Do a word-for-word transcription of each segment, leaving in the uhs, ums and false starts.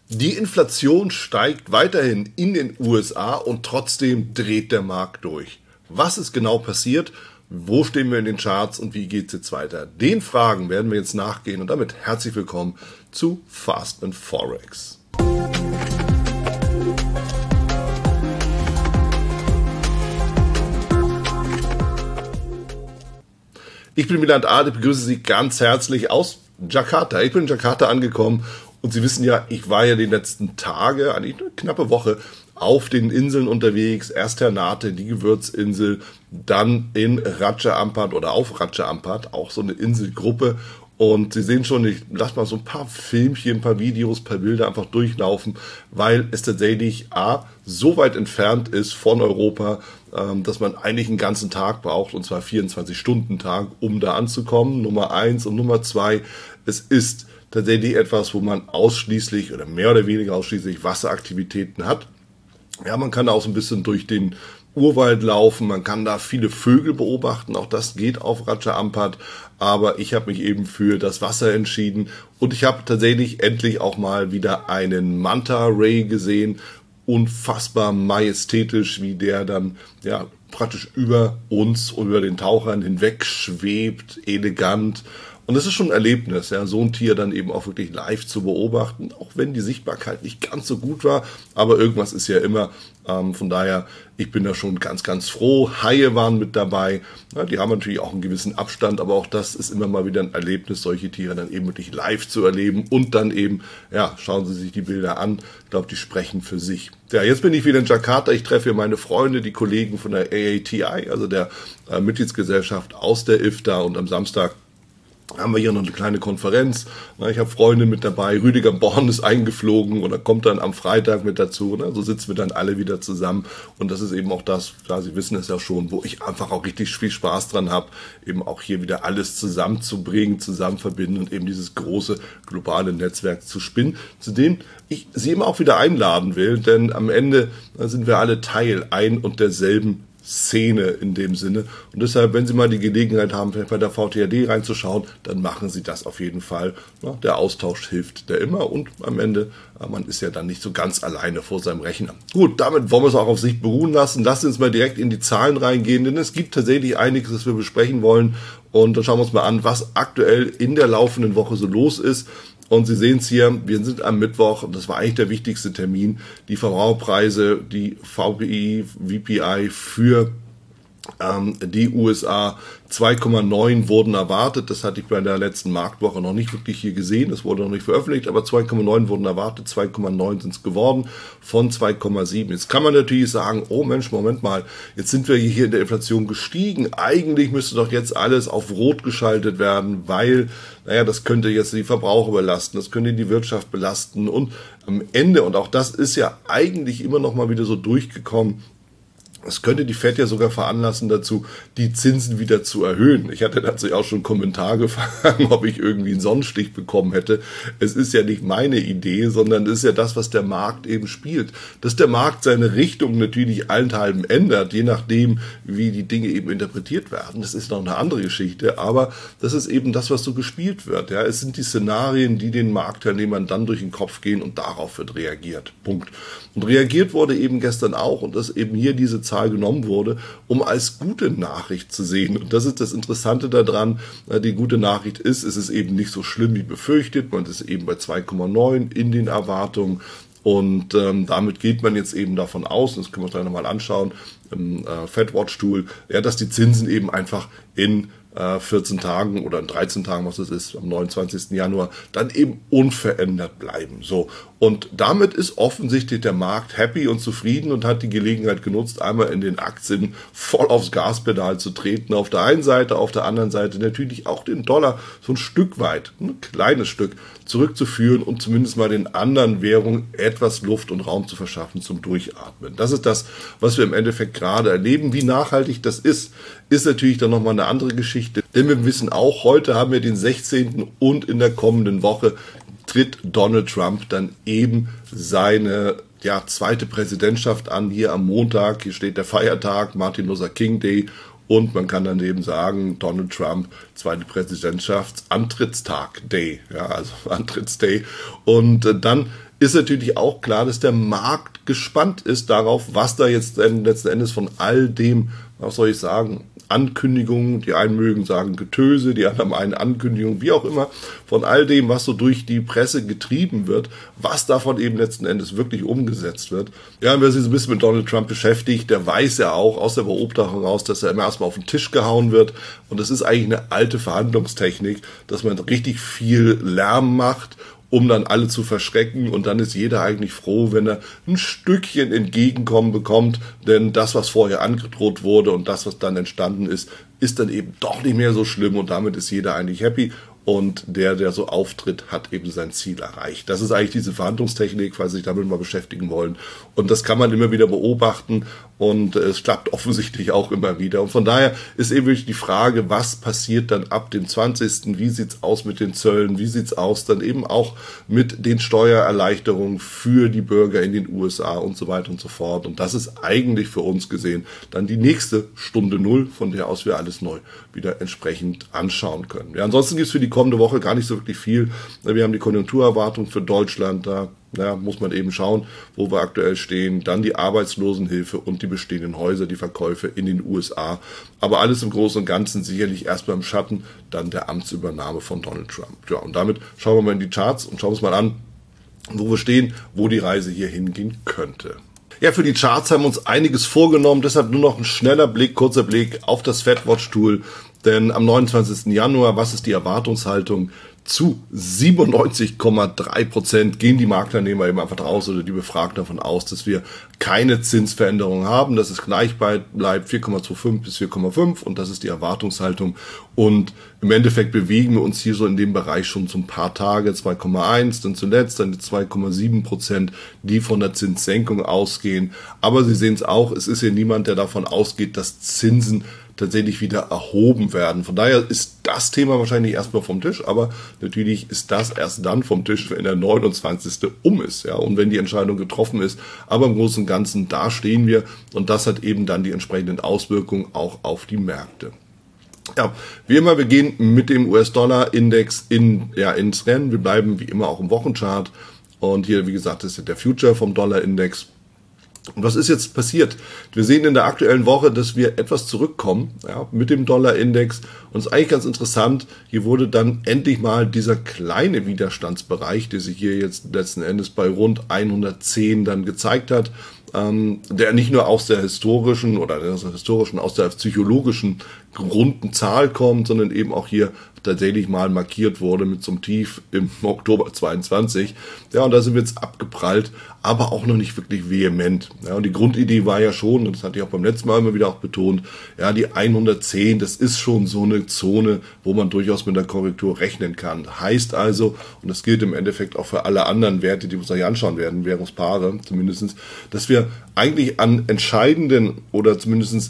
Die Inflation steigt weiterhin in den U S A und trotzdem dreht der Markt durch. Was ist genau passiert? Wo stehen wir in den Charts und wie geht es jetzt weiter? Den Fragen werden wir jetzt nachgehen und damit herzlich willkommen zu Fast and Forex. Ich bin Wieland Ahle, begrüße Sie ganz herzlich aus Jakarta. Ich bin in Jakarta angekommen und Sie wissen ja, ich war ja die letzten Tage, eigentlich eine knappe Woche, auf den Inseln unterwegs. Erst Ternate, die Gewürzinsel, dann in Raja Ampat oder auf Raja Ampat, auch so eine Inselgruppe. Und Sie sehen schon, ich lasse mal so ein paar Filmchen, ein paar Videos, ein paar Bilder einfach durchlaufen, weil es tatsächlich A, so weit entfernt ist von Europa, ähm, dass man eigentlich einen ganzen Tag braucht, und zwar vierundzwanzig-Stunden-Tag, um da anzukommen. Nummer eins und Nummer zwei, es ist tatsächlich etwas, wo man ausschließlich oder mehr oder weniger ausschließlich Wasseraktivitäten hat. Ja, man kann auch so ein bisschen durch den Urwald laufen, man kann da viele Vögel beobachten, auch das geht auf Raja Ampat, aber ich habe mich eben für das Wasser entschieden und ich habe tatsächlich endlich auch mal wieder einen Manta Ray gesehen, unfassbar majestätisch, wie der dann ja praktisch über uns und über den Tauchern hinweg schwebt, elegant. Und das ist schon ein Erlebnis, ja, so ein Tier dann eben auch wirklich live zu beobachten, auch wenn die Sichtbarkeit nicht ganz so gut war, aber irgendwas ist ja immer, ähm, von daher, ich bin da schon ganz, ganz froh. Haie waren mit dabei, ja, die haben natürlich auch einen gewissen Abstand, aber auch das ist immer mal wieder ein Erlebnis, solche Tiere dann eben wirklich live zu erleben und dann eben, ja, schauen Sie sich die Bilder an, ich glaube, die sprechen für sich. Ja, jetzt bin ich wieder in Jakarta, ich treffe hier meine Freunde, die Kollegen von der A A T I, also der äh, Mitgliedsgesellschaft aus der I F T A, und am Samstag haben wir hier noch eine kleine Konferenz. Ich habe Freunde mit dabei. Rüdiger Born ist eingeflogen und er kommt dann am Freitag mit dazu. So sitzen wir dann alle wieder zusammen. Und das ist eben auch das, klar, Sie wissen es ja schon, wo ich einfach auch richtig viel Spaß dran habe, eben auch hier wieder alles zusammenzubringen, zusammen verbinden und eben dieses große globale Netzwerk zu spinnen, zu dem ich Sie immer auch wieder einladen will. Denn am Ende sind wir alle Teil ein und derselben Szene in dem Sinne. Und deshalb, wenn Sie mal die Gelegenheit haben, vielleicht bei der V T A D reinzuschauen, dann machen Sie das auf jeden Fall. Ja, der Austausch hilft der immer und am Ende, man ist ja dann nicht so ganz alleine vor seinem Rechner. Gut, damit wollen wir es auch auf sich beruhen lassen. Lassen Sie uns mal direkt in die Zahlen reingehen, denn es gibt tatsächlich einiges, das wir besprechen wollen. Und dann schauen wir uns mal an, was aktuell in der laufenden Woche so los ist. Und Sie sehen es hier, wir sind am Mittwoch, und das war eigentlich der wichtigste Termin, die Verbraucherpreise, die V P I, V P I für ähm, die U S A zwei Komma neun wurden erwartet. Das hatte ich bei der letzten Marktwoche noch nicht wirklich hier gesehen. Das wurde noch nicht veröffentlicht, aber zwei Komma neun wurden erwartet. zwei Komma neun sind es geworden von zwei Komma sieben. Jetzt kann man natürlich sagen, oh Mensch, Moment mal, jetzt sind wir hier in der Inflation gestiegen. Eigentlich müsste doch jetzt alles auf Rot geschaltet werden, weil, naja, das könnte jetzt die Verbraucher belasten, das könnte die Wirtschaft belasten. Und am Ende, und auch das ist ja eigentlich immer noch mal wieder so durchgekommen, es könnte die Fed ja sogar veranlassen dazu, die Zinsen wieder zu erhöhen. Ich hatte dazu auch schon einen Kommentar gefangen, ob ich irgendwie einen Sonnenstich bekommen hätte. Es ist ja nicht meine Idee, sondern es ist ja das, was der Markt eben spielt. Dass der Markt seine Richtung natürlich allenthalben ändert, je nachdem, wie die Dinge eben interpretiert werden. Das ist noch eine andere Geschichte, aber das ist eben das, was so gespielt wird. Ja, es sind die Szenarien, die den Marktteilnehmern dann durch den Kopf gehen und darauf wird reagiert. Punkt. Und reagiert wurde eben gestern auch, und dass eben hier diese Zahl genommen wurde, um als gute Nachricht zu sehen. Und das ist das Interessante daran. Die gute Nachricht ist, es ist eben nicht so schlimm wie befürchtet. Man ist eben bei zwei Komma neun in den Erwartungen. Und ähm, damit geht man jetzt eben davon aus, und das können wir uns gleich nochmal anschauen, im äh, Fed-Watch-Tool, ja, dass die Zinsen eben einfach in äh, vierzehn Tagen oder in dreizehn Tagen, was das ist, am neunundzwanzigsten Januar, dann eben unverändert bleiben. So. Und damit ist offensichtlich der Markt happy und zufrieden und hat die Gelegenheit genutzt, einmal in den Aktien voll aufs Gaspedal zu treten. Auf der einen Seite, auf der anderen Seite natürlich auch den Dollar so ein Stück weit, ein kleines Stück zurückzuführen und zumindest mal den anderen Währungen etwas Luft und Raum zu verschaffen zum Durchatmen. Das ist das, was wir im Endeffekt gerade erleben. Wie nachhaltig das ist, ist natürlich dann nochmal eine andere Geschichte. Denn wir wissen auch, heute haben wir den sechzehnten und in der kommenden Woche tritt Donald Trump dann eben seine ja, zweite Präsidentschaft an, hier am Montag. Hier steht der Feiertag, Martin Luther King Day. Und man kann dann eben sagen, Donald Trump, zweite Präsidentschaftsantrittstag Day, ja, also Antrittsday. Und äh, dann ist natürlich auch klar, dass der Markt gespannt ist darauf, was da jetzt letzten Endes von all dem, was soll ich sagen, Ankündigungen, die einen mögen sagen Getöse, die anderen eine Ankündigung, wie auch immer, von all dem, was so durch die Presse getrieben wird, was davon eben letzten Endes wirklich umgesetzt wird. Ja, wer sich so ein bisschen mit Donald Trump beschäftigt, der weiß ja auch aus der Beobachtung heraus, dass er immer erstmal auf den Tisch gehauen wird. Und das ist eigentlich eine alte Verhandlungstechnik, dass man richtig viel Lärm macht, um dann alle zu verschrecken, und dann ist jeder eigentlich froh, wenn er ein Stückchen Entgegenkommen bekommt, denn das, was vorher angedroht wurde und das, was dann entstanden ist, ist dann eben doch nicht mehr so schlimm, und damit ist jeder eigentlich happy. Und der, der so auftritt, hat eben sein Ziel erreicht. Das ist eigentlich diese Verhandlungstechnik, falls Sie sich damit mal beschäftigen wollen. Und das kann man immer wieder beobachten, und es klappt offensichtlich auch immer wieder. Und von daher ist eben wirklich die Frage, was passiert dann ab dem zwanzigsten Wie sieht's aus mit den Zöllen? Wie sieht's aus dann eben auch mit den Steuererleichterungen für die Bürger in den U S A und so weiter und so fort? Und das ist eigentlich für uns gesehen dann die nächste Stunde Null, von der aus wir alles neu wieder entsprechend anschauen können. Ja, ansonsten gibt es für die kommende Woche gar nicht so wirklich viel. Wir haben die Konjunkturerwartung für Deutschland, da ja, muss man eben schauen, wo wir aktuell stehen. Dann die Arbeitslosenhilfe und die bestehenden Häuser, die Verkäufe in den U S A. Aber alles im Großen und Ganzen sicherlich erstmal im Schatten dann der Amtsübernahme von Donald Trump. Ja, und damit schauen wir mal in die Charts und schauen uns mal an, wo wir stehen, wo die Reise hier hingehen könnte. Ja, für die Charts haben wir uns einiges vorgenommen, deshalb nur noch ein schneller Blick, kurzer Blick auf das FedWatch-Tool. Denn am neunundzwanzigsten Januar, was ist die Erwartungshaltung? Zu siebenundneunzig Komma drei Prozent gehen die Marktteilnehmer eben einfach raus oder die Befragten davon aus, dass wir keine Zinsveränderung haben, dass es gleich bleibt vier Komma fünfundzwanzig bis vier Komma fünf, und das ist die Erwartungshaltung. Und im Endeffekt bewegen wir uns hier so in dem Bereich schon so ein paar Tage, zwei Komma eins, dann zuletzt dann die zwei Komma sieben Prozent, die von der Zinssenkung ausgehen. Aber Sie sehen es auch, es ist hier niemand, der davon ausgeht, dass Zinsen tatsächlich wieder erhoben werden. Von daher ist das Thema wahrscheinlich erstmal vom Tisch, aber natürlich ist das erst dann vom Tisch, wenn der neunundzwanzigste um ist, ja, und wenn die Entscheidung getroffen ist. Aber im Großen und Ganzen, da stehen wir, und das hat eben dann die entsprechenden Auswirkungen auch auf die Märkte. Ja, wie immer, wir gehen mit dem U S-Dollar-Index in, ja, ins Rennen. Wir bleiben wie immer auch im Wochenchart, und hier, wie gesagt, ist der Future vom Dollar-Index. Und was ist jetzt passiert? Wir sehen in der aktuellen Woche, dass wir etwas zurückkommen, ja, mit dem Dollar-Index. Und es ist eigentlich ganz interessant, hier wurde dann endlich mal dieser kleine Widerstandsbereich, der sich hier jetzt letzten Endes bei rund hundertzehn dann gezeigt hat, ähm, der nicht nur aus der historischen oder aus der historischen, aus der psychologischen runden Zahl kommt, sondern eben auch hier tatsächlich mal markiert wurde mit so einem Tief im Oktober zweiundzwanzig. Ja, und da sind wir jetzt abgeprallt, aber auch noch nicht wirklich vehement. Ja, und die Grundidee war ja schon, und das hatte ich auch beim letzten Mal immer wieder auch betont, ja, die hundertzehn, das ist schon so eine Zone, wo man durchaus mit der Korrektur rechnen kann. Heißt also, und das gilt im Endeffekt auch für alle anderen Werte, die wir uns gleich anschauen werden, Währungspaare zumindestens, dass wir eigentlich an entscheidenden oder zumindestens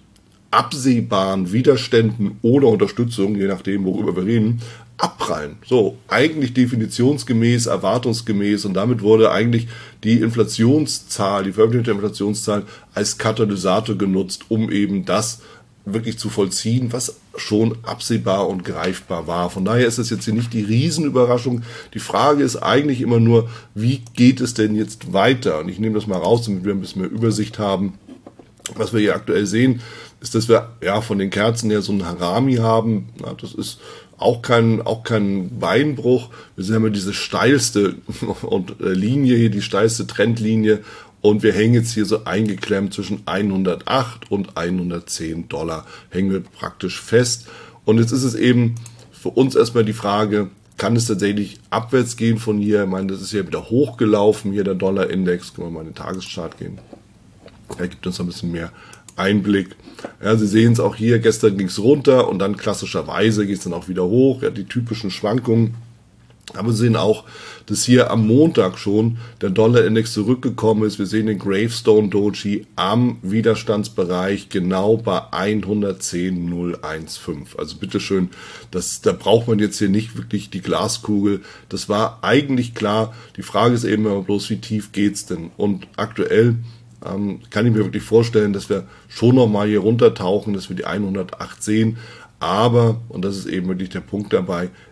absehbaren Widerständen oder Unterstützung, je nachdem, worüber wir reden, abprallen. So, eigentlich definitionsgemäß, erwartungsgemäß, und damit wurde eigentlich die Inflationszahl, die veröffentlichte Inflationszahl als Katalysator genutzt, um eben das wirklich zu vollziehen, was schon absehbar und greifbar war. Von daher ist es jetzt hier nicht die Riesenüberraschung. Die Frage ist eigentlich immer nur, wie geht es denn jetzt weiter? Und ich nehme das mal raus, damit wir ein bisschen mehr Übersicht haben. Was wir hier aktuell sehen, ist, dass wir ja von den Kerzen her so ein Harami haben. Ja, das ist auch kein, auch kein Beinbruch. Wir haben ja diese steilste und, äh, Linie hier, die steilste Trendlinie. Und wir hängen jetzt hier so eingeklemmt zwischen hundertacht und hundertzehn Dollar. Hängen wir praktisch fest. Und jetzt ist es eben für uns erstmal die Frage, kann es tatsächlich abwärts gehen von hier? Ich meine, das ist ja wieder hochgelaufen, hier der Dollar-Index. Können wir mal in den Tageschart gehen. Er gibt uns ein bisschen mehr Einblick. Ja, Sie sehen es auch hier, gestern ging es runter und dann klassischerweise geht es dann auch wieder hoch, ja, die typischen Schwankungen. Aber Sie sehen auch, dass hier am Montag schon der Dollar-Index zurückgekommen ist. Wir sehen den Gravestone Doji am Widerstandsbereich genau bei hundertzehn Komma null fünfzehn. Also bitteschön, das, da braucht man jetzt hier nicht wirklich die Glaskugel. Das war eigentlich klar. Die Frage ist eben immer bloß, wie tief geht's denn? Und aktuell ähm, kann ich mir wirklich vorstellen, dass wir schon nochmal hier runtertauchen, dass wir die hundertacht sehen. Aber, und das ist eben wirklich der Punkt dabei,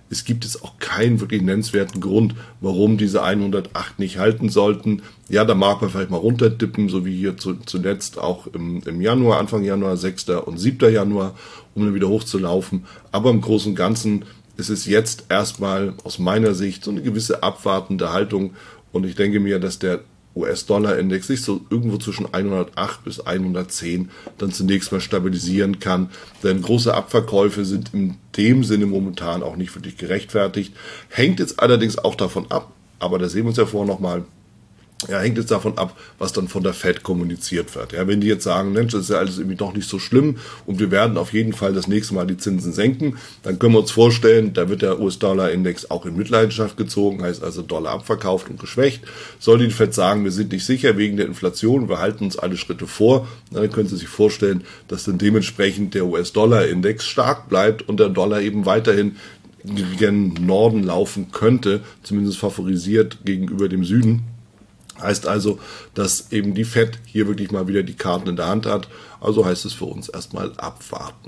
es gibt jetzt auch keinen wirklich nennenswerten Grund, warum diese hundertacht nicht halten sollten. Ja, da mag man vielleicht mal runterdippen, so wie hier zu, zuletzt auch im, im Januar, Anfang Januar, sechster und siebter Januar, um dann wieder hochzulaufen. Aber im Großen und Ganzen ist es jetzt erstmal aus meiner Sicht so eine gewisse abwartende Haltung. Und ich denke mir, dass der U S-Dollar-Index sich so irgendwo zwischen hundertacht bis hundertzehn dann zunächst mal stabilisieren kann. Denn große Abverkäufe sind in dem Sinne momentan auch nicht wirklich gerechtfertigt. Hängt jetzt allerdings auch davon ab, aber da sehen wir uns ja vorher nochmal, ja, hängt jetzt davon ab, was dann von der Fed kommuniziert wird. Ja, wenn die jetzt sagen, Mensch, das ist ja alles irgendwie doch nicht so schlimm und wir werden auf jeden Fall das nächste Mal die Zinsen senken, dann können wir uns vorstellen, da wird der U S-Dollar-Index auch in Mitleidenschaft gezogen, heißt also Dollar abverkauft und geschwächt. Sollte die Fed sagen, wir sind nicht sicher wegen der Inflation, wir halten uns alle Schritte vor, dann können Sie sich vorstellen, dass dann dementsprechend der U S-Dollar-Index stark bleibt und der Dollar eben weiterhin gegen Norden laufen könnte, zumindest favorisiert gegenüber dem Süden. Heißt also, dass eben die Fed hier wirklich mal wieder die Karten in der Hand hat. Also heißt es für uns erstmal abwarten.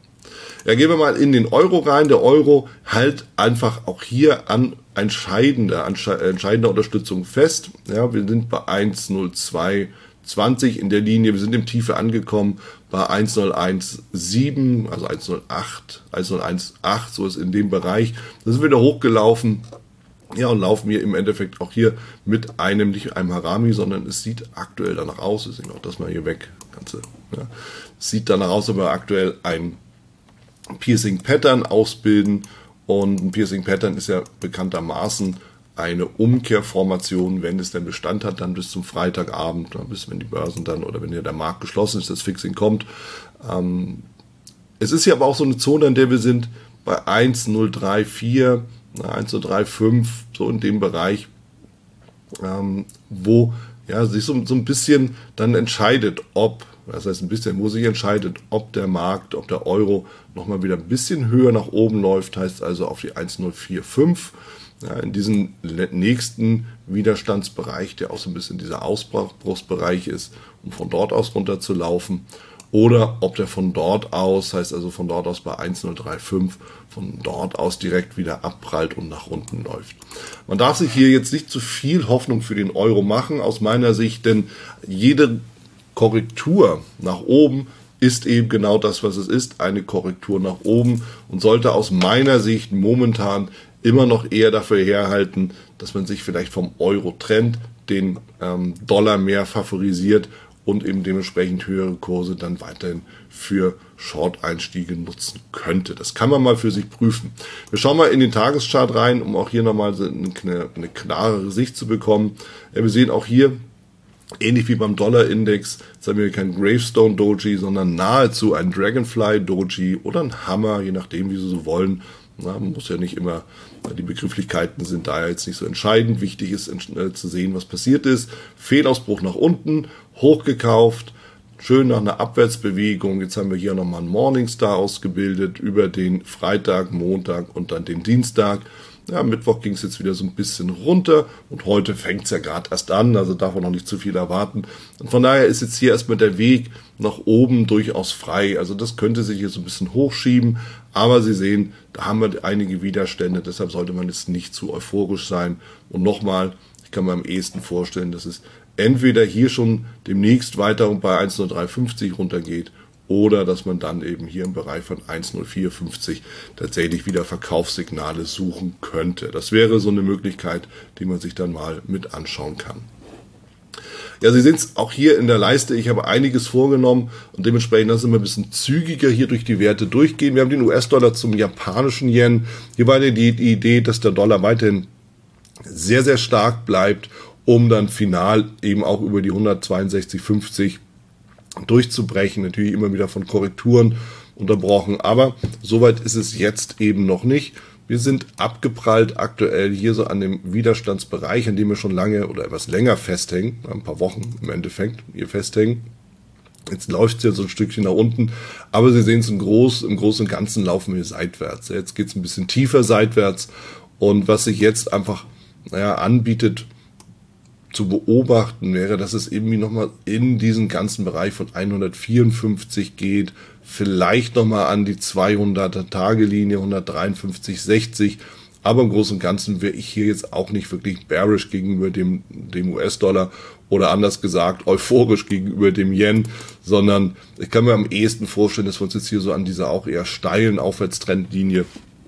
Ja, gehen wir mal in den Euro rein. Der Euro hält einfach auch hier an entscheidender, entscheidender Unterstützung fest. Ja, wir sind bei eins Komma null zwei zwanzig in der Linie. Wir sind im Tiefe angekommen bei eins Komma null eins sieben, also eins Komma null acht, eins Komma null eins acht, so ist in dem Bereich. Da sind wir wieder hochgelaufen. Ja, und laufen wir im Endeffekt auch hier mit einem, nicht einem Harami, sondern es sieht aktuell danach aus, deswegen auch das mal hier weg, ganze, ja, es sieht danach aus, aber aktuell ein Piercing Pattern ausbilden und ein Piercing Pattern ist ja bekanntermaßen eine Umkehrformation, wenn es denn Bestand hat, dann bis zum Freitagabend, bis wenn die Börsen dann oder wenn hier der Markt geschlossen ist, das Fixing kommt. Ähm, es ist ja aber auch so eine Zone, an der wir sind bei eins Komma null drei vier, eins Komma null drei fünf, so in dem Bereich, ähm, wo ja, sich so, so ein bisschen dann entscheidet, ob, das heißt ein bisschen, wo sich entscheidet, ob der Markt, ob der Euro nochmal wieder ein bisschen höher nach oben läuft, heißt also auf die eins Komma null vier fünf, ja, in diesen nächsten Widerstandsbereich, der auch so ein bisschen dieser Ausbruchsbereich ist, um von dort aus runter zu laufen. Oder ob der von dort aus, heißt also von dort aus bei eins Komma null drei fünf, von dort aus direkt wieder abprallt und nach unten läuft. Man darf sich hier jetzt nicht zu viel Hoffnung für den Euro machen, aus meiner Sicht, denn jede Korrektur nach oben ist eben genau das, was es ist, eine Korrektur nach oben und sollte aus meiner Sicht momentan immer noch eher dafür herhalten, dass man sich vielleicht vom Euro trennt, den ähm, Dollar mehr favorisiert und eben dementsprechend höhere Kurse dann weiterhin für Short-Einstiege nutzen könnte. Das kann man mal für sich prüfen. Wir schauen mal in den Tageschart rein, um auch hier nochmal eine, eine klarere Sicht zu bekommen. Ja, wir sehen auch hier, ähnlich wie beim Dollar-Index, jetzt haben wir kein Gravestone-Doji, sondern nahezu ein Dragonfly-Doji oder ein Hammer, je nachdem, wie Sie so wollen. Na, man muss ja nicht immer, die Begrifflichkeiten sind daher jetzt nicht so entscheidend. Wichtig ist äh, zu sehen, was passiert ist. Fehlausbruch nach unten, hochgekauft, schön nach einer Abwärtsbewegung. Jetzt haben wir hier nochmal einen Morningstar ausgebildet über den Freitag, Montag und dann den Dienstag. Ja, Mittwoch ging es jetzt wieder so ein bisschen runter und heute fängt es ja gerade erst an, also darf man noch nicht zu viel erwarten. Und von daher ist jetzt hier erstmal der Weg nach oben durchaus frei. Also das könnte sich hier so ein bisschen hochschieben, aber Sie sehen, da haben wir einige Widerstände, deshalb sollte man jetzt nicht zu euphorisch sein. Und nochmal, ich kann mir am ehesten vorstellen, dass es entweder hier schon demnächst weiter bei eins Komma null drei fünfzig runtergeht oder dass man dann eben hier im Bereich von eins Komma null vier fünfzig tatsächlich wieder Verkaufssignale suchen könnte. Das wäre so eine Möglichkeit, die man sich dann mal mit anschauen kann. Ja, Sie sehen es auch hier in der Leiste, ich habe einiges vorgenommen und dementsprechend lassen wir ein bisschen zügiger hier durch die Werte durchgehen. Wir haben den U S-Dollar zum japanischen Yen. Hier war die, die Idee, dass der Dollar weiterhin sehr, sehr stark bleibt, um dann final eben auch über die hundertzweiundsechzig Komma fünfzig durchzubrechen. Natürlich immer wieder von Korrekturen unterbrochen, aber soweit ist es jetzt eben noch nicht. Wir sind abgeprallt aktuell hier so an dem Widerstandsbereich, an dem wir schon lange oder etwas länger festhängen, ein paar Wochen im Endeffekt hier festhängen. Jetzt läuft es ja so ein Stückchen nach unten, aber Sie sehen es im, Groß, im Großen und Ganzen laufen wir seitwärts. Jetzt geht es ein bisschen tiefer seitwärts und was sich jetzt einfach naja, anbietet, zu beobachten wäre, dass es irgendwie nochmal in diesen ganzen Bereich von hundertvierundfünfzig geht, vielleicht nochmal an die zweihundert-Tage-Linie, hundertdreiundfünfzig Komma sechzig. Aber im Großen und Ganzen wäre ich hier jetzt auch nicht wirklich bearish gegenüber dem, dem U S-Dollar oder anders gesagt euphorisch gegenüber dem Yen, sondern ich kann mir am ehesten vorstellen, dass wir uns jetzt hier so an dieser auch eher steilen Aufwärtstrendlinie,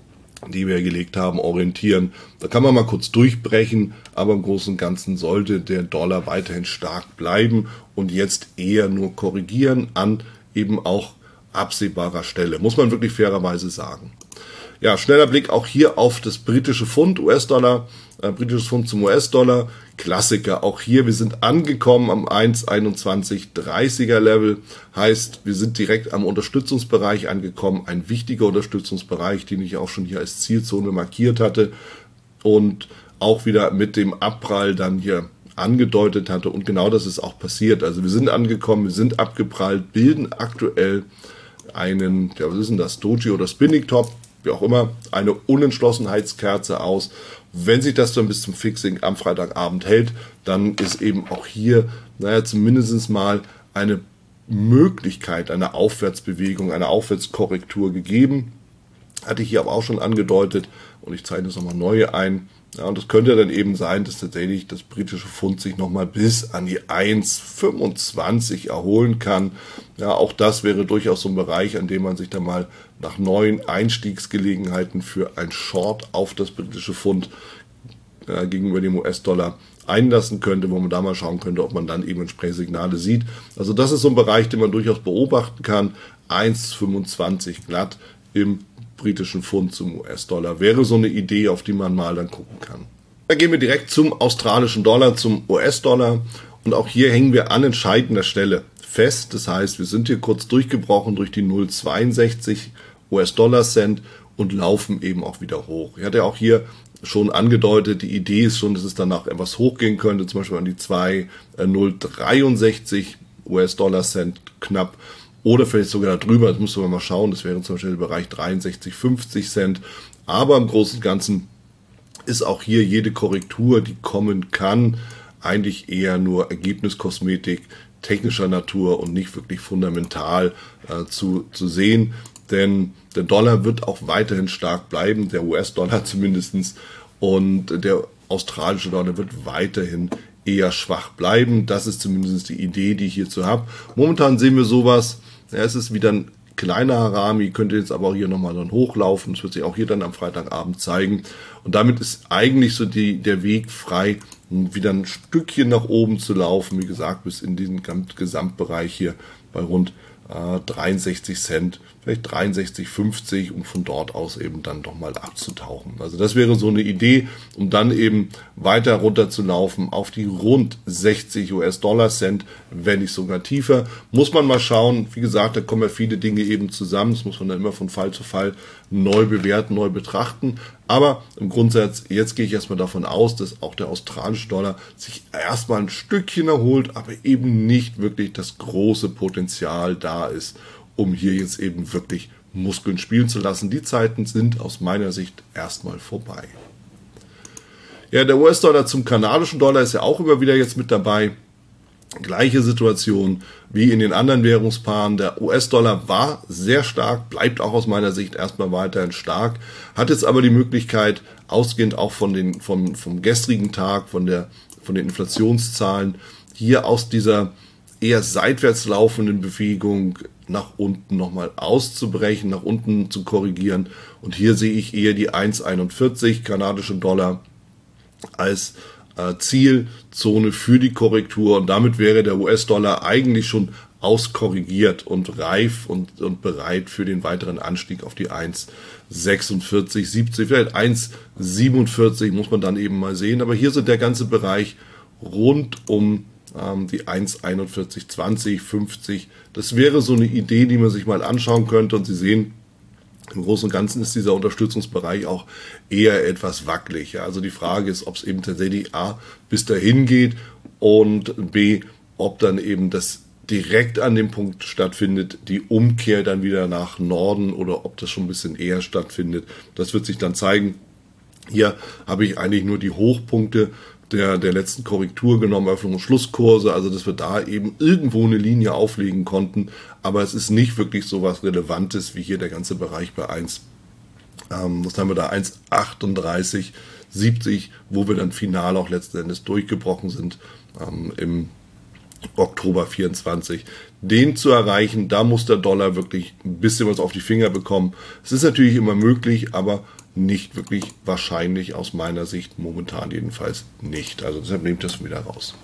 die wir gelegt haben, orientieren. Da kann man mal kurz durchbrechen, aber im Großen und Ganzen sollte der Dollar weiterhin stark bleiben und jetzt eher nur korrigieren an eben auch absehbarer Stelle, muss man wirklich fairerweise sagen. Ja, schneller Blick auch hier auf das britische Pfund, U S-Dollar, äh, britisches Pfund zum U S-Dollar. Klassiker, auch hier, wir sind angekommen am eins Komma einundzwanzig dreißiger Level, heißt, wir sind direkt am Unterstützungsbereich angekommen, ein wichtiger Unterstützungsbereich, den ich auch schon hier als Zielzone markiert hatte und auch wieder mit dem Abprall dann hier angedeutet hatte und genau das ist auch passiert. Also wir sind angekommen, wir sind abgeprallt, bilden aktuell einen, ja was ist denn das, Doji oder Spinning Top, wie auch immer, eine Unentschlossenheitskerze aus. Wenn sich das dann bis zum Fixing am Freitagabend hält, dann ist eben auch hier, naja, zumindest mal eine Möglichkeit, eine Aufwärtsbewegung, eine Aufwärtskorrektur gegeben. Hatte ich hier aber auch schon angedeutet und ich zeichne es nochmal neu ein. Ja, und das könnte dann eben sein, dass tatsächlich das britische Pfund sich nochmal bis an die eins Komma fünfundzwanzig erholen kann. Ja, auch das wäre durchaus so ein Bereich, an dem man sich dann mal nach neuen Einstiegsgelegenheiten für ein Short auf das britische Pfund äh, gegenüber dem U S-Dollar einlassen könnte, wo man da mal schauen könnte, ob man dann eben entsprechende Signale sieht. Also das ist so ein Bereich, den man durchaus beobachten kann. eins Komma fünfundzwanzig glatt im britischen Pfund zum U S-Dollar. Wäre so eine Idee, auf die man mal dann gucken kann. Dann gehen wir direkt zum australischen Dollar, zum U S-Dollar. Und auch hier hängen wir an entscheidender Stelle fest. Das heißt, wir sind hier kurz durchgebrochen durch die null Komma zweiundsechzig U S-Dollar-Cent und laufen eben auch wieder hoch. Ich hatte ja auch hier schon angedeutet, die Idee ist schon, dass es danach etwas hochgehen könnte, zum Beispiel an die zwei Komma null dreiundsechzig U S-Dollar-Cent knapp. Oder vielleicht sogar darüber, das müssen wir mal schauen, das wäre zum Beispiel der Bereich dreiundsechzig Komma fünfzig Cent. Aber im Großen und Ganzen ist auch hier jede Korrektur, die kommen kann, eigentlich eher nur Ergebniskosmetik technischer Natur und nicht wirklich fundamental äh, zu, zu sehen. Denn der Dollar wird auch weiterhin stark bleiben, der U S-Dollar zumindestens, und der australische Dollar wird weiterhin eher schwach bleiben. Das ist zumindest die Idee, die ich hierzu habe. Momentan sehen wir sowas. Ja, es ist wieder ein kleiner Harami, könnte jetzt aber auch hier nochmal dann hochlaufen. Das wird sich auch hier dann am Freitagabend zeigen. Und damit ist eigentlich so die, der Weg frei, wieder ein Stückchen nach oben zu laufen. Wie gesagt, bis in diesen Gesamtbereich hier bei rund äh, dreiundsechzig Cent, vielleicht dreiundsechzig Komma fünfzig, um von dort aus eben dann doch mal abzutauchen. Also das wäre so eine Idee, um dann eben weiter runter zu laufen auf die rund sechzig U S-Dollar Cent, wenn nicht sogar tiefer. Muss man mal schauen. Wie gesagt, da kommen ja viele Dinge eben zusammen. Das muss man dann immer von Fall zu Fall neu bewerten, neu betrachten. Aber im Grundsatz, jetzt gehe ich erstmal davon aus, dass auch der australische Dollar sich erstmal ein Stückchen erholt, aber eben nicht wirklich das große Potenzial da ist, um hier jetzt eben wirklich Muskeln spielen zu lassen. Die Zeiten sind aus meiner Sicht erstmal vorbei. Ja, der U S-Dollar zum kanadischen Dollar ist ja auch immer wieder jetzt mit dabei. Gleiche Situation wie in den anderen Währungspaaren. Der U S-Dollar war sehr stark, bleibt auch aus meiner Sicht erstmal weiterhin stark, hat jetzt aber die Möglichkeit, ausgehend auch von den, vom, vom gestrigen Tag, von, der, von den Inflationszahlen, hier aus dieser eher seitwärts laufenden Bewegung nach unten nochmal auszubrechen, nach unten zu korrigieren. Und hier sehe ich eher die eins Komma einundvierzig kanadischen Dollar als äh, Zielzone für die Korrektur. Und damit wäre der U S-Dollar eigentlich schon auskorrigiert und reif und, und bereit für den weiteren Anstieg auf die eins Komma sechsundvierzig, siebzig, vielleicht eins Komma siebenundvierzig, muss man dann eben mal sehen. Aber hier sind der ganze Bereich rund um ähm, die eins Komma einundvierzig, zwanzig, fünfzig. Das wäre so eine Idee, die man sich mal anschauen könnte. Und Sie sehen, im Großen und Ganzen ist dieser Unterstützungsbereich auch eher etwas wackelig. Ja. Also die Frage ist, ob es eben tatsächlich A, bis dahin geht und B, ob dann eben das direkt an dem Punkt stattfindet, die Umkehr dann wieder nach Norden oder ob das schon ein bisschen eher stattfindet. Das wird sich dann zeigen. Hier habe ich eigentlich nur die Hochpunkte der, der letzten Korrektur genommen, Öffnung und Schlusskurse, also dass wir da eben irgendwo eine Linie auflegen konnten, aber es ist nicht wirklich so was Relevantes wie hier der ganze Bereich bei eins. Ähm, was haben wir da? eins achtunddreißig siebzig, wo wir dann final auch letzten Endes durchgebrochen sind ähm, im Oktober vierundzwanzig. Den zu erreichen, da muss der Dollar wirklich ein bisschen was auf die Finger bekommen. Es ist natürlich immer möglich, aber nicht wirklich wahrscheinlich aus meiner Sicht, momentan jedenfalls nicht. Also deshalb nehmt das wieder raus.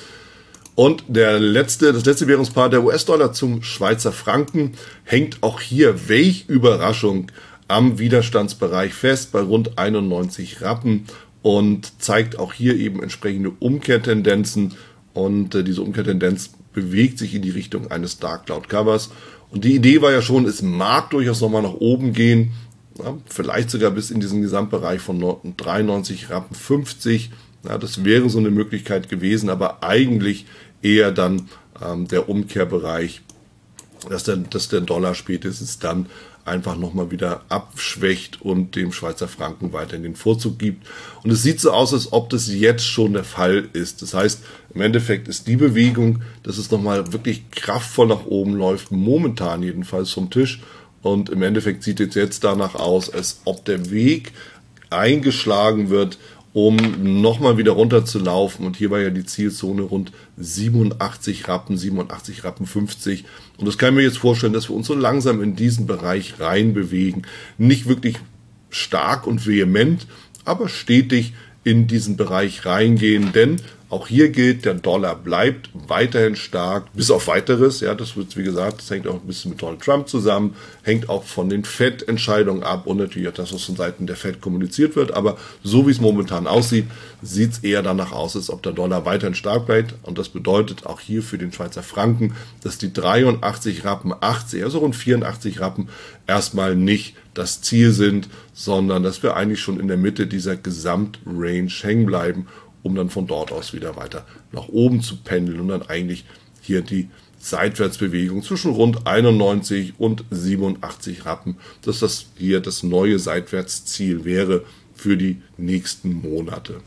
Und der letzte, das letzte Währungspaar, der U S-Dollar zum Schweizer Franken, hängt auch hier, welch Überraschung, am Widerstandsbereich fest bei rund einundneunzig Rappen und zeigt auch hier eben entsprechende Umkehrtendenzen. Und äh, diese Umkehrtendenz bewegt sich in die Richtung eines Dark Cloud Covers. Und die Idee war ja schon, es mag durchaus nochmal nach oben gehen, ja, vielleicht sogar bis in diesen Gesamtbereich von dreiundneunzig Rappen fünfzig. Ja, das wäre so eine Möglichkeit gewesen, aber eigentlich eher dann ähm, der Umkehrbereich, dass der, dass der Dollar spätestens dann einfach nochmal wieder abschwächt und dem Schweizer Franken weiterhin den Vorzug gibt. Und es sieht so aus, als ob das jetzt schon der Fall ist. Das heißt, im Endeffekt ist die Bewegung, dass es nochmal wirklich kraftvoll nach oben läuft, momentan jedenfalls vom Tisch. Und im Endeffekt sieht es jetzt danach aus, als ob der Weg eingeschlagen wird, um nochmal wieder runter zu laufen. Und hier war ja die Zielzone rund siebenundachtzig Rappen, siebenundachtzig Rappen fünfzig. Und das kann ich mir jetzt vorstellen, dass wir uns so langsam in diesen Bereich reinbewegen. Nicht wirklich stark und vehement, aber stetig in diesen Bereich reingehen. Denn auch hier gilt, der Dollar bleibt weiterhin stark, bis auf weiteres. Ja, das wird, wie gesagt, das hängt auch ein bisschen mit Donald Trump zusammen, hängt auch von den Fed-Entscheidungen ab und natürlich auch das, was von Seiten der Fed kommuniziert wird. Aber so wie es momentan aussieht, sieht es eher danach aus, als ob der Dollar weiterhin stark bleibt. Und das bedeutet auch hier für den Schweizer Franken, dass die dreiundachtzig Rappen achtzig, also rund vierundachtzig Rappen, erstmal nicht das Ziel sind, sondern dass wir eigentlich schon in der Mitte dieser Gesamtrange hängen bleiben, um dann von dort aus wieder weiter nach oben zu pendeln und dann eigentlich hier die Seitwärtsbewegung zwischen rund einundneunzig und siebenundachtzig Rappen, dass das hier das neue Seitwärtsziel wäre für die nächsten Monate.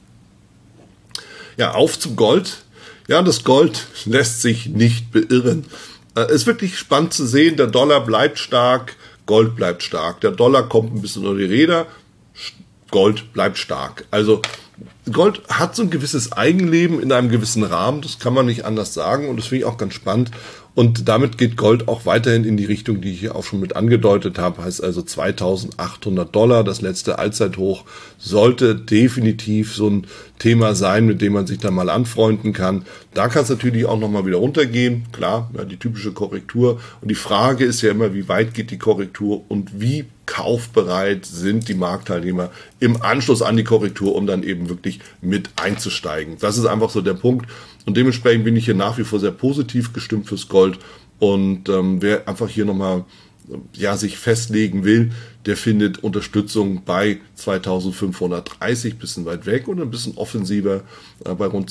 Ja, auf zum Gold. Ja, das Gold lässt sich nicht beirren. Es ist wirklich spannend zu sehen, der Dollar bleibt stark, Gold bleibt stark. Der Dollar kommt ein bisschen unter die Räder, Gold bleibt stark. Also Gold hat so ein gewisses Eigenleben in einem gewissen Rahmen, das kann man nicht anders sagen und das finde ich auch ganz spannend. Und damit geht Gold auch weiterhin in die Richtung, die ich hier auch schon mit angedeutet habe, heißt also zweitausendachthundert Dollar, das letzte Allzeithoch, sollte definitiv so ein Thema sein, mit dem man sich dann mal anfreunden kann. Da kann es natürlich auch nochmal wieder runtergehen, klar, ja, die typische Korrektur. Und die Frage ist ja immer, wie weit geht die Korrektur und wie kaufbereit sind die Marktteilnehmer im Anschluss an die Korrektur, um dann eben wirklich mit einzusteigen. Das ist einfach so der Punkt. Und dementsprechend bin ich hier nach wie vor sehr positiv gestimmt fürs Gold. Und ähm, wer einfach hier nochmal ja, sich festlegen will, der findet Unterstützung bei zweitausendfünfhundertdreißig, bisschen weit weg und ein bisschen offensiver äh, bei rund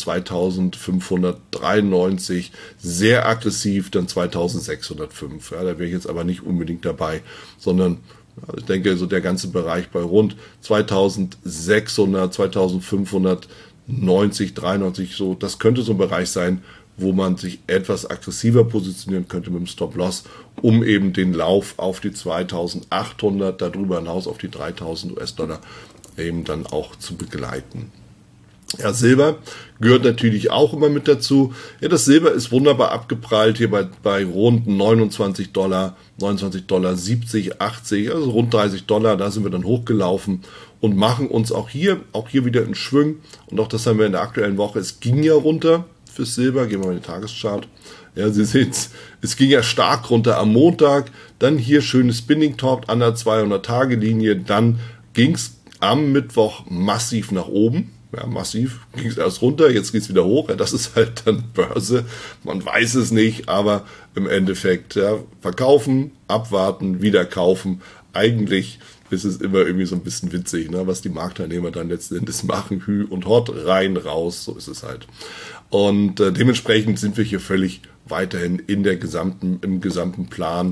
zweitausendfünfhundertdreiundneunzig, sehr aggressiv dann zweitausendsechshundertfünf. Ja, da wäre ich jetzt aber nicht unbedingt dabei, sondern ja, ich denke, so der ganze Bereich bei rund zweitausendsechshundert, zweitausendfünfhundertneunzig, dreiundneunzig, so, das könnte so ein Bereich sein, wo man sich etwas aggressiver positionieren könnte mit dem Stop-Loss, um eben den Lauf auf die zweitausendachthundert, darüber hinaus auf die dreitausend US-Dollar eben dann auch zu begleiten. Ja, Silber gehört natürlich auch immer mit dazu. Ja, das Silber ist wunderbar abgeprallt hier bei, bei rund neunundzwanzig Dollar, neunundzwanzig Dollar siebzig, achtzig, also rund dreißig Dollar, da sind wir dann hochgelaufen und machen uns auch hier, auch hier wieder in Schwung. Und auch das haben wir in der aktuellen Woche, es ging ja runter fürs Silber, gehen wir mal in den Tageschart. Ja, Sie sehen es, es ging ja stark runter am Montag, dann hier schönes Spinning Top an der zweihundert-Tage-Linie, dann ging es am Mittwoch massiv nach oben. Ja, massiv ging es erst runter, jetzt geht es wieder hoch. Ja, das ist halt dann Börse, man weiß es nicht, aber im Endeffekt ja, verkaufen, abwarten, wieder kaufen. Eigentlich ist es immer irgendwie so ein bisschen witzig, ne, was die Marktteilnehmer dann letzten Endes machen. Hü und Hort, rein, raus, so ist es halt. Und äh, dementsprechend sind wir hier völlig weiterhin in der gesamten, im gesamten Plan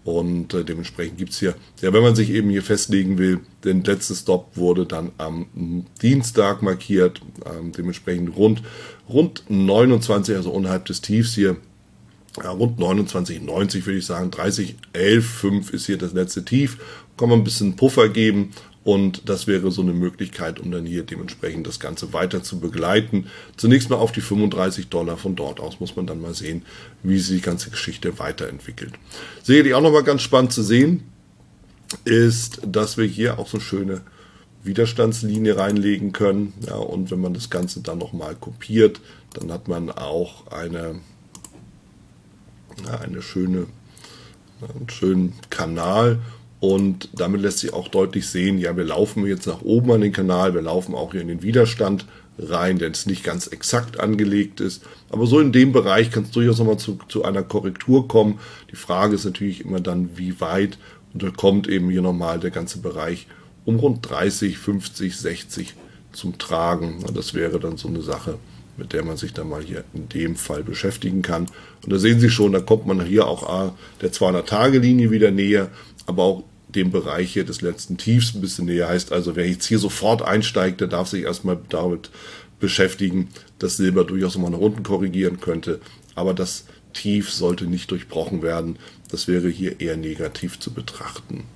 Und äh, dementsprechend gibt's hier, ja, wenn man sich eben hier festlegen will, der letzte Stop wurde dann am Dienstag markiert, ähm, dementsprechend rund, rund neunundzwanzig, also unterhalb des Tiefs hier, ja, rund neunundzwanzig neunzig würde ich sagen, dreißig elf fünf ist hier das letzte Tief, kann man ein bisschen Puffer geben. Und das wäre so eine Möglichkeit, um dann hier dementsprechend das Ganze weiter zu begleiten. Zunächst mal auf die fünfunddreißig Dollar. Von dort aus muss man dann mal sehen, wie sich die ganze Geschichte weiterentwickelt. Sicherlich auch nochmal ganz spannend zu sehen ist, dass wir hier auch so eine schöne Widerstandslinie reinlegen können. Ja, und wenn man das Ganze dann nochmal kopiert, dann hat man auch eine, ja, eine schöne, einen schönen Kanal. Und damit lässt sich auch deutlich sehen, ja, wir laufen jetzt nach oben an den Kanal, wir laufen auch hier in den Widerstand rein, der jetzt nicht ganz exakt angelegt ist. Aber so in dem Bereich kann es durchaus nochmal zu, zu einer Korrektur kommen. Die Frage ist natürlich immer dann, wie weit. Und da kommt eben hier nochmal der ganze Bereich um rund dreißig, fünfzig, sechzig zum Tragen. Das wäre dann so eine Sache, mit der man sich dann mal hier in dem Fall beschäftigen kann. Und da sehen Sie schon, da kommt man hier auch der zweihundert-Tage-Linie wieder näher, aber auch dem Bereich hier des letzten Tiefs ein bisschen näher. Heißt also, wer jetzt hier sofort einsteigt, der darf sich erstmal damit beschäftigen, dass Silber durchaus mal nach unten korrigieren könnte. Aber das Tief sollte nicht durchbrochen werden. Das wäre hier eher negativ zu betrachten.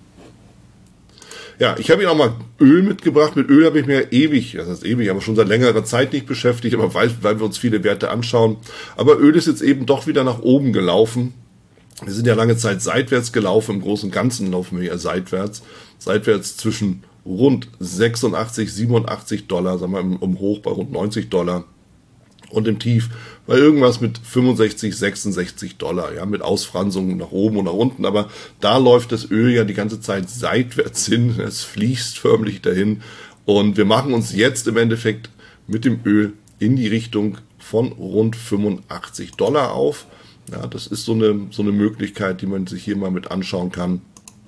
Ja, ich habe Ihnen auch mal Öl mitgebracht. Mit Öl habe ich mir ewig, das heißt ewig, aber schon seit längerer Zeit nicht beschäftigt, aber weil, weil wir uns viele Werte anschauen. Aber Öl ist jetzt eben doch wieder nach oben gelaufen. Wir sind ja lange Zeit seitwärts gelaufen, im Großen und Ganzen laufen wir ja seitwärts. Seitwärts zwischen rund sechsundachtzig, siebenundachtzig Dollar, sagen wir im Hoch bei rund neunzig Dollar und im Tief bei irgendwas mit fünfundsechzig, sechsundsechzig Dollar, ja, mit Ausfranzungen nach oben und nach unten. Aber da läuft das Öl ja die ganze Zeit seitwärts hin, es fließt förmlich dahin. Und wir machen uns jetzt im Endeffekt mit dem Öl in die Richtung von rund fünfundachtzig Dollar auf. Ja, das ist so eine, so eine Möglichkeit, die man sich hier mal mit anschauen kann.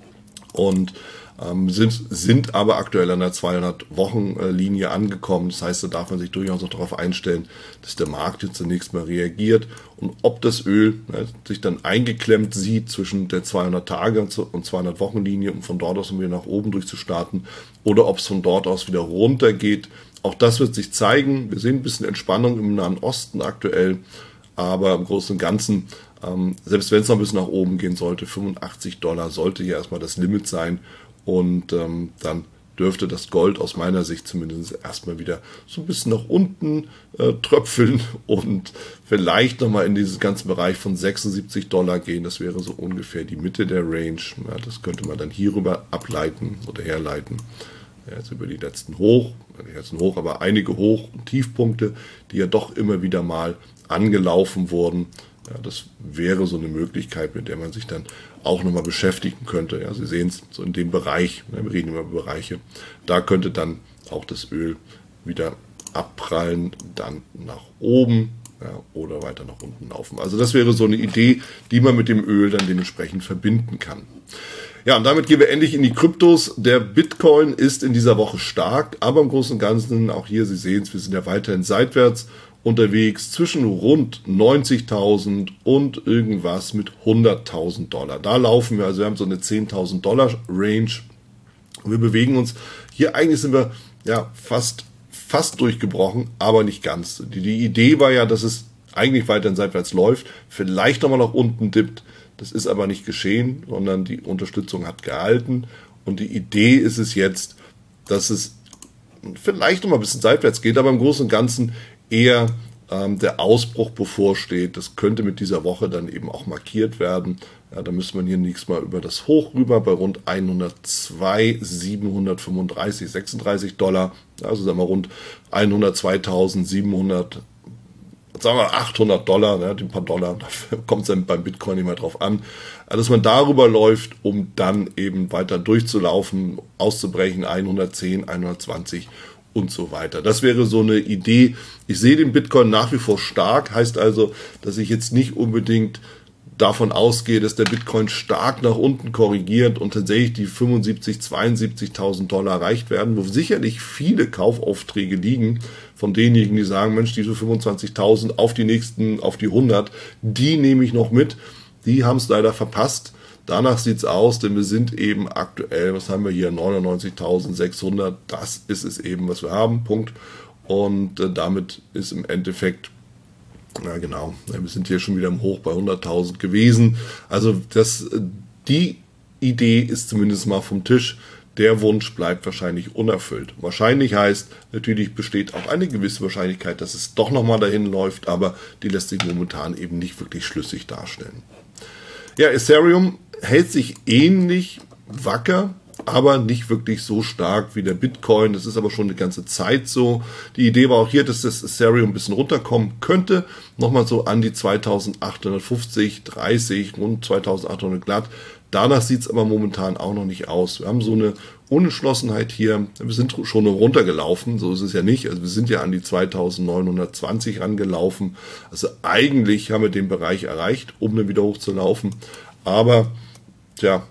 Und ähm, sind, sind aber aktuell an der zweihundert-Wochen-Linie angekommen. Das heißt, da darf man sich durchaus noch darauf einstellen, dass der Markt jetzt zunächst mal reagiert. Und ob das Öl ja, sich dann eingeklemmt sieht zwischen der zweihundert-Tage- und zweihundert-Wochen-Linie, um von dort aus wieder nach oben durchzustarten, oder ob es von dort aus wieder runter geht. Auch das wird sich zeigen. Wir sehen ein bisschen Entspannung im Nahen Osten aktuell. Aber im Großen und Ganzen, ähm, selbst wenn es noch ein bisschen nach oben gehen sollte, fünfundachtzig Dollar sollte hier erstmal das Limit sein. Und ähm, dann dürfte das Gold aus meiner Sicht zumindest erstmal wieder so ein bisschen nach unten äh, tröpfeln und vielleicht nochmal in diesen ganzen Bereich von sechsundsiebzig Dollar gehen. Das wäre so ungefähr die Mitte der Range. Ja, das könnte man dann hierüber ableiten oder herleiten. Ja, jetzt über die letzten Hoch, die letzten Hoch, aber einige Hoch- und Tiefpunkte, die ja doch immer wieder mal angelaufen wurden. Ja, das wäre so eine Möglichkeit, mit der man sich dann auch nochmal beschäftigen könnte. Ja, Sie sehen es so in dem Bereich, wir reden über Bereiche, da könnte dann auch das Öl wieder abprallen, dann nach oben, ja, oder weiter nach unten laufen. Also das wäre so eine Idee, die man mit dem Öl dann dementsprechend verbinden kann. Ja, und damit gehen wir endlich in die Kryptos. Der Bitcoin ist in dieser Woche stark, aber im Großen und Ganzen, auch hier, Sie sehen es, wir sind ja weiterhin seitwärts unterwegs zwischen rund neunzigtausend und irgendwas mit hunderttausend Dollar. Da laufen wir, also wir haben so eine zehntausend Dollar Range. Und wir bewegen uns, hier eigentlich sind wir ja fast, fast durchgebrochen, aber nicht ganz. Die, die Idee war ja, dass es eigentlich weiterhin seitwärts läuft, vielleicht nochmal nach unten dippt. Das ist aber nicht geschehen, sondern die Unterstützung hat gehalten. Und die Idee ist es jetzt, dass es vielleicht nochmal ein bisschen seitwärts geht, aber im Großen und Ganzen eher ähm, der Ausbruch bevorsteht. Das könnte mit dieser Woche dann eben auch markiert werden. Ja, da müsste man hier nächstes Mal über das Hoch rüber bei rund hundertzwei, siebenhundertfünfunddreißig, sechsunddreißig Dollar. Also sagen wir rund hundertzweitausendsiebenhundert, sagen wir achthundert Dollar, ne, die paar Dollar, da kommt es dann beim Bitcoin nicht mehr drauf an. Dass man darüber läuft, um dann eben weiter durchzulaufen, auszubrechen, hundertzehn, hundertzwanzig und so weiter. Das wäre so eine Idee. Ich sehe den Bitcoin nach wie vor stark, heißt also, dass ich jetzt nicht unbedingt davon ausgehe, dass der Bitcoin stark nach unten korrigiert und tatsächlich die fünfundsiebzig, zweiundsiebzigtausend Dollar erreicht werden, wo sicherlich viele Kaufaufträge liegen von denjenigen, die sagen, Mensch, diese fünfundzwanzigtausend auf die nächsten, auf die hundert, die nehme ich noch mit. Die haben es leider verpasst. Danach sieht es aus, denn wir sind eben aktuell, was haben wir hier, neunundneunzigtausendsechshundert, das ist es eben, was wir haben, Punkt. Und äh, damit ist im Endeffekt, na genau, wir sind hier schon wieder im Hoch bei hunderttausend gewesen. Also das, die Idee ist zumindest mal vom Tisch. Der Wunsch bleibt wahrscheinlich unerfüllt. Wahrscheinlich heißt, natürlich besteht auch eine gewisse Wahrscheinlichkeit, dass es doch nochmal dahin läuft, aber die lässt sich momentan eben nicht wirklich schlüssig darstellen. Ja, Ethereum hält sich ähnlich wacker, aber nicht wirklich so stark wie der Bitcoin. Das ist aber schon eine ganze Zeit so. Die Idee war auch hier, dass das Ethereum ein bisschen runterkommen könnte. Nochmal so an die zweitausendachthundertfünfzig, dreißig, rund zweitausendachthundert glatt. Danach sieht es aber momentan auch noch nicht aus. Wir haben so eine Unentschlossenheit hier. Wir sind schon runtergelaufen, so ist es ja nicht. Also wir sind ja an die zweitausendneunhundertzwanzig rangelaufen. Also eigentlich haben wir den Bereich erreicht, um dann wieder hochzulaufen. Aber, tja,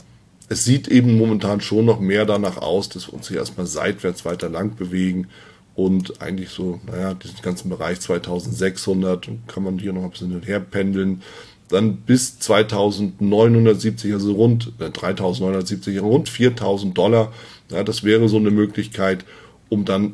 es sieht eben momentan schon noch mehr danach aus, dass wir uns hier erstmal seitwärts weiter lang bewegen. Und eigentlich so, naja, diesen ganzen Bereich zweitausendsechshundert kann man hier noch ein bisschen hin und her pendeln. Dann bis zweitausendneunhundertsiebzig, also rund äh, dreitausendneunhundertsiebzig, rund viertausend Dollar. Ja, das wäre so eine Möglichkeit, um dann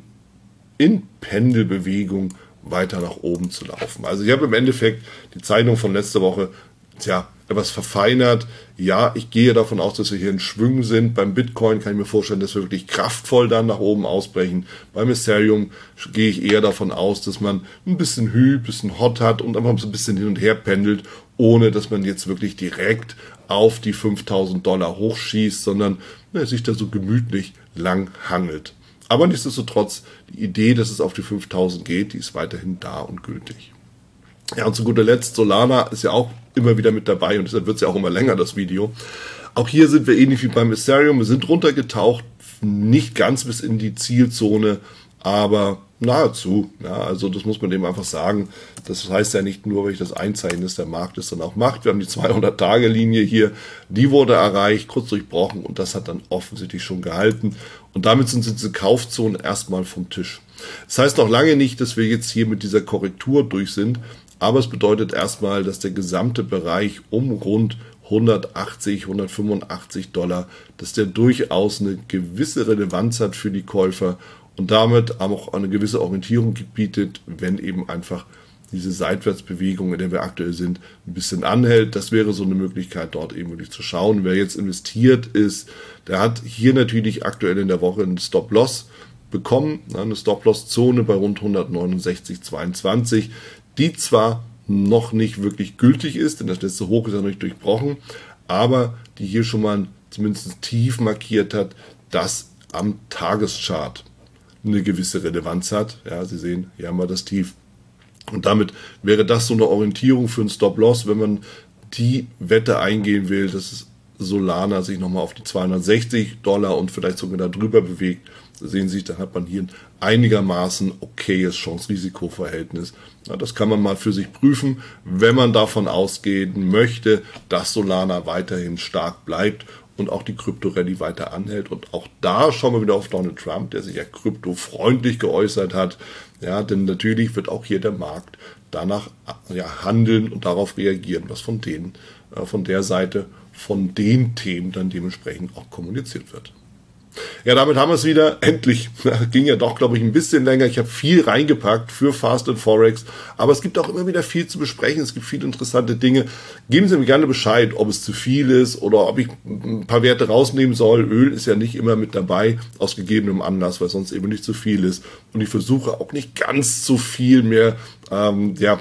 in Pendelbewegung weiter nach oben zu laufen. Also ich habe im Endeffekt die Zeichnung von letzter Woche, tja, etwas verfeinert. Ja, ich gehe davon aus, dass wir hier in Schwüngen sind. Beim Bitcoin kann ich mir vorstellen, dass wir wirklich kraftvoll dann nach oben ausbrechen. Beim Ethereum gehe ich eher davon aus, dass man ein bisschen Hü, ein bisschen Hot hat und einfach so ein bisschen hin und her pendelt, ohne dass man jetzt wirklich direkt auf die fünftausend Dollar hochschießt, sondern na, sich da so gemütlich lang hangelt. Aber nichtsdestotrotz, die Idee, dass es auf die fünftausend geht, die ist weiterhin da und gültig. Ja, und zu guter Letzt, Solana ist ja auch immer wieder mit dabei und deshalb wird es ja auch immer länger, das Video. Auch hier sind wir ähnlich wie beim Ethereum, wir sind runtergetaucht, nicht ganz bis in die Zielzone, aber nahezu. Ja, also das muss man dem einfach sagen. Das heißt ja nicht nur, weil ich das einzeichne, dass der Markt es dann auch macht. Wir haben die zweihundert-Tage-Linie hier, die wurde erreicht, kurz durchbrochen und das hat dann offensichtlich schon gehalten. Und damit sind diese Kaufzonen erstmal vom Tisch. Das heißt noch lange nicht, dass wir jetzt hier mit dieser Korrektur durch sind, aber es bedeutet erstmal, dass der gesamte Bereich um rund hundertachtzig, hundertfünfundachtzig Dollar, dass der durchaus eine gewisse Relevanz hat für die Käufer und damit auch eine gewisse Orientierung bietet, wenn eben einfach diese Seitwärtsbewegung, in der wir aktuell sind, ein bisschen anhält. Das wäre so eine Möglichkeit, dort eben wirklich zu schauen. Wer jetzt investiert ist, der hat hier natürlich aktuell in der Woche einen Stop-Loss bekommen, eine Stop-Loss-Zone bei rund hundertneunundsechzig Komma zweiundzwanzig, die zwar noch nicht wirklich gültig ist, denn das letzte Hoch ist ja noch nicht durchbrochen, aber die hier schon mal zumindest tief markiert hat, dass am Tageschart eine gewisse Relevanz hat. Ja, Sie sehen, hier haben wir das Tief. Und damit wäre das so eine Orientierung für einen Stop-Loss, wenn man die Wette eingehen will, dass Solana sich nochmal auf die zweihundertsechzig Dollar und vielleicht sogar darüber bewegt. Da sehen Sie, dann hat man hier ein einigermaßen okayes Chance-Risiko-Verhältnis. Ja, das kann man mal für sich prüfen, wenn man davon ausgehen möchte, dass Solana weiterhin stark bleibt und auch die Krypto-Rallye weiter anhält. Und auch da schauen wir wieder auf Donald Trump, der sich ja kryptofreundlich geäußert hat. Ja, denn natürlich wird auch hier der Markt danach ja, handeln und darauf reagieren, was von denen, äh, von der Seite, von den Themen dann dementsprechend auch kommuniziert wird. Ja, damit haben wir es wieder. Endlich. Ging ja doch, glaube ich, ein bisschen länger. Ich habe viel reingepackt für Fast and Forex. Aber es gibt auch immer wieder viel zu besprechen. Es gibt viele interessante Dinge. Geben Sie mir gerne Bescheid, ob es zu viel ist oder ob ich ein paar Werte rausnehmen soll. Öl ist ja nicht immer mit dabei, aus gegebenem Anlass, weil sonst eben nicht zu viel ist. Und ich versuche auch nicht ganz so viel mehr ähm, ja,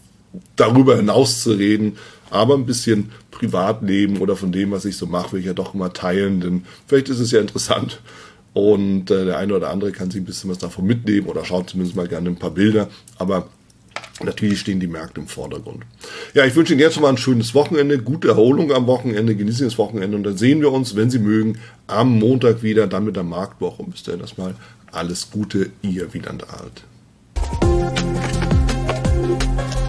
darüber hinaus zu reden. Aber ein bisschen Privatleben oder von dem, was ich so mache, will ich ja doch immer teilen, denn vielleicht ist es ja interessant und äh, der eine oder andere kann sich ein bisschen was davon mitnehmen oder schaut zumindest mal gerne ein paar Bilder, aber natürlich stehen die Märkte im Vordergrund. Ja, ich wünsche Ihnen jetzt schon mal ein schönes Wochenende, gute Erholung am Wochenende, genießen Sie das Wochenende und dann sehen wir uns, wenn Sie mögen, am Montag wieder, dann mit der Marktwoche und bis dahin erstmal alles Gute, Ihr Wieland Alt.